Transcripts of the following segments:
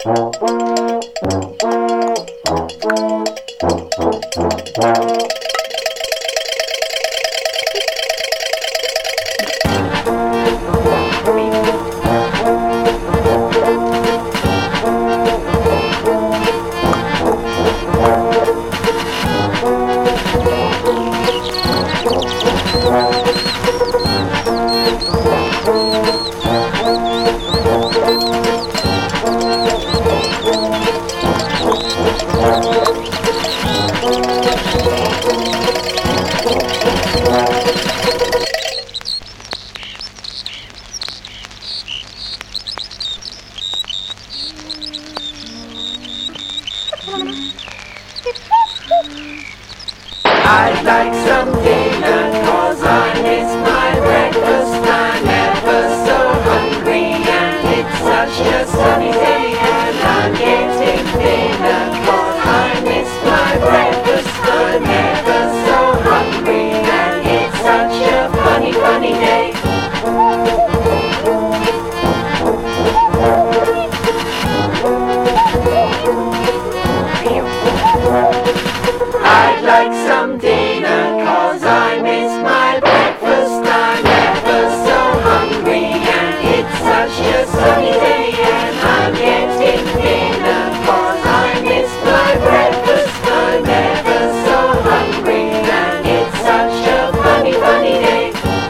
I'd like some dinner 'cause I miss my breakfast. I'm ever so hungry and it's such a sunny day, and I'm getting thinner 'cause I miss my breakfast. I'm ever so hungry and it's such a funny, funny day. I'd like some dinner 'cause I miss my breakfast. I'm ever so hungry and it's such a sunny day, and I'm getting thinner 'cause I miss my breakfast. I'm ever so hungry and it's such a funny, funny day.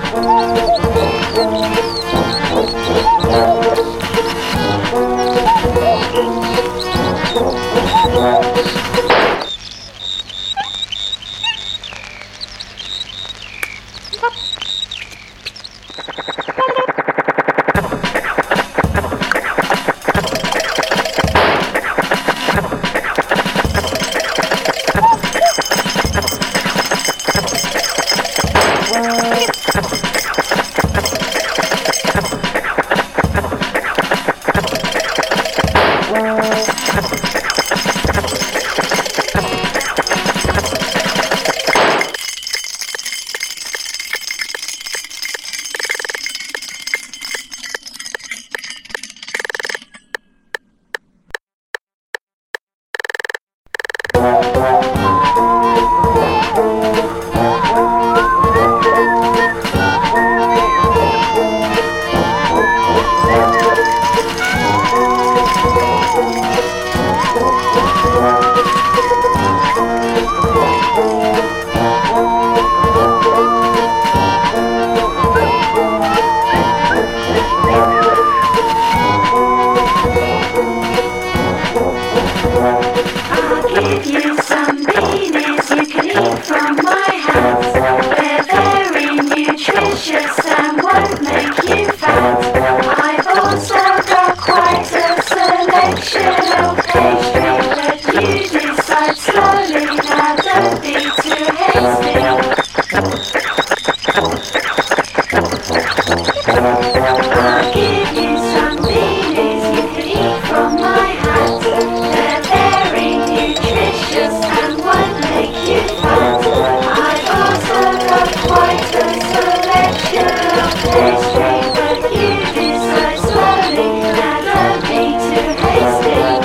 I'll give you some beanies you can eat from my hands. They're very nutritious and won't make you fat. I've also got quite a selection of pastry, but you decide slowly, now don't be too hasty. I'll give you some beanies you can eat from my hands. They're very nutritious and won't make you fat. I've also got quite a selection of pastry, but you decide slowly, now don't be too hasty.